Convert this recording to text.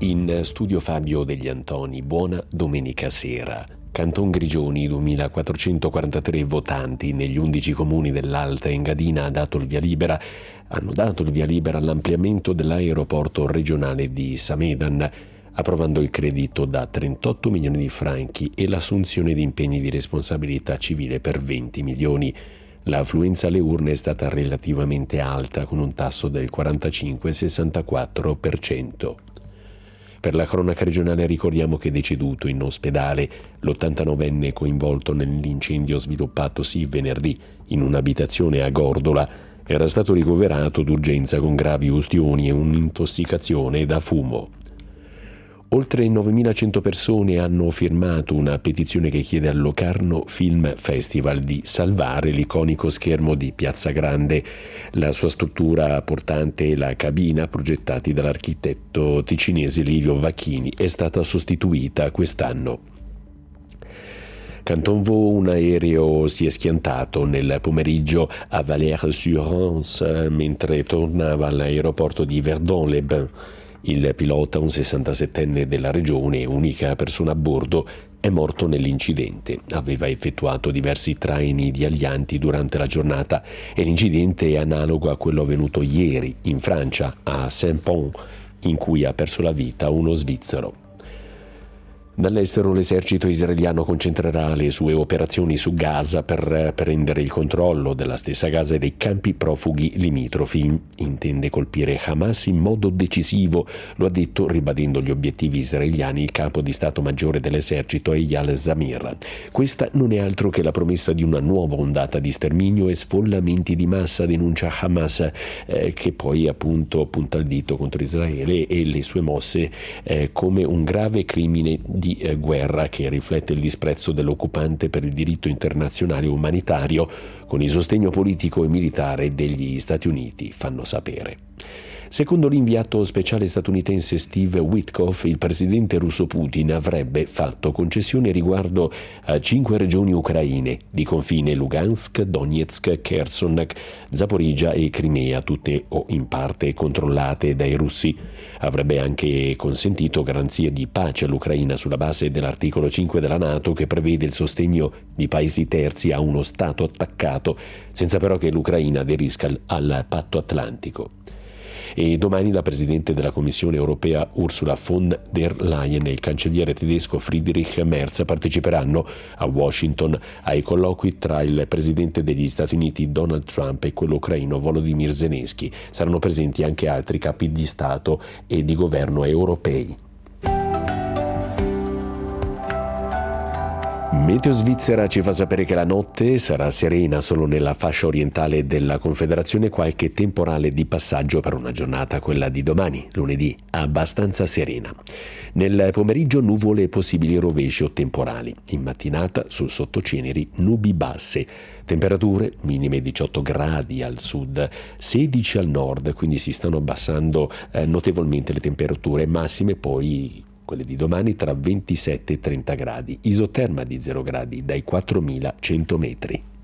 In studio Fabio Degli Antoni, buona domenica sera. Canton Grigioni, 2443 votanti negli 11 comuni dell'Alta Engadina hanno dato il via libera all'ampliamento dell'aeroporto regionale di Samedan, approvando il credito da 38 milioni di franchi e l'assunzione di impegni di responsabilità civile per 20 milioni. L'affluenza alle urne è stata relativamente alta, con un tasso del 45-64%. Per la cronaca regionale ricordiamo che è deceduto in ospedale l'89enne coinvolto nell'incendio sviluppatosi venerdì in un'abitazione a Gordola. Era stato ricoverato d'urgenza con gravi ustioni e un'intossicazione da fumo. Oltre 9.100 persone hanno firmato una petizione che chiede al Locarno Film Festival di salvare l'iconico schermo di Piazza Grande. La sua struttura portante e la cabina, progettati dall'architetto ticinese Livio Vacchini, è stata sostituita quest'anno. Canton Vaud, un aereo si è schiantato nel pomeriggio a Valères-sur-Rance mentre tornava all'aeroporto di Verdun-les-Bains. Il pilota, un 67enne della regione, unica persona a bordo, è morto nell'incidente. Aveva effettuato diversi traini di alianti durante la giornata e l'incidente è analogo a quello avvenuto ieri in Francia, a Saint-Pons, in cui ha perso la vita uno svizzero. Dall'estero l'esercito israeliano concentrerà le sue operazioni su Gaza per prendere il controllo della stessa Gaza e dei campi profughi limitrofi. Intende colpire Hamas in modo decisivo, lo ha detto ribadendo gli obiettivi israeliani il capo di Stato Maggiore dell'esercito Eyal Zamir. Questa non è altro che la promessa di una nuova ondata di sterminio e sfollamenti di massa, denuncia Hamas, che poi appunto punta il dito contro Israele e le sue mosse come un grave crimine di guerra che riflette il disprezzo dell'occupante per il diritto internazionale umanitario con il sostegno politico e militare degli Stati Uniti, fanno sapere. Secondo l'inviato speciale statunitense Steve Witkoff, il presidente russo Putin avrebbe fatto concessioni riguardo a 5 regioni ucraine di confine: Lugansk, Donetsk, Kherson, Zaporizhia e Crimea, tutte o in parte controllate dai russi. Avrebbe anche consentito garanzie di pace all'Ucraina sulla base dell'articolo 5 della NATO, che prevede il sostegno di paesi terzi a uno Stato attaccato, senza però che l'Ucraina aderisca al patto atlantico. E domani la Presidente della Commissione europea Ursula von der Leyen e il cancelliere tedesco Friedrich Merz parteciperanno a Washington ai colloqui tra il Presidente degli Stati Uniti Donald Trump e quello ucraino Volodymyr Zelensky. Saranno presenti anche altri capi di Stato e di governo europei. Meteo Svizzera ci fa sapere che la notte sarà serena solo nella fascia orientale della Confederazione, qualche temporale di passaggio per una giornata, quella di domani, lunedì, abbastanza serena. Nel pomeriggio nuvole e possibili rovesci o temporali. In mattinata sul sottoceneri nubi basse. Temperature minime 18 gradi al sud, 16 al nord, quindi si stanno abbassando notevolmente le temperature massime, poi quelle di domani tra 27 e 30 gradi, isoterma di 0 gradi dai 4.100 metri.